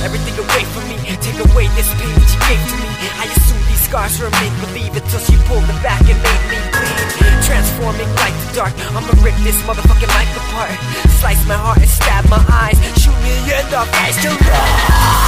everything away from me. Take away this pain that you gave to me. I assume these scars were make-believe until she pulled them back and made me bleed. Transforming light to dark, I'ma rip this motherfucking life apart. Slice my heart and stab my eyes, shoot me in the face to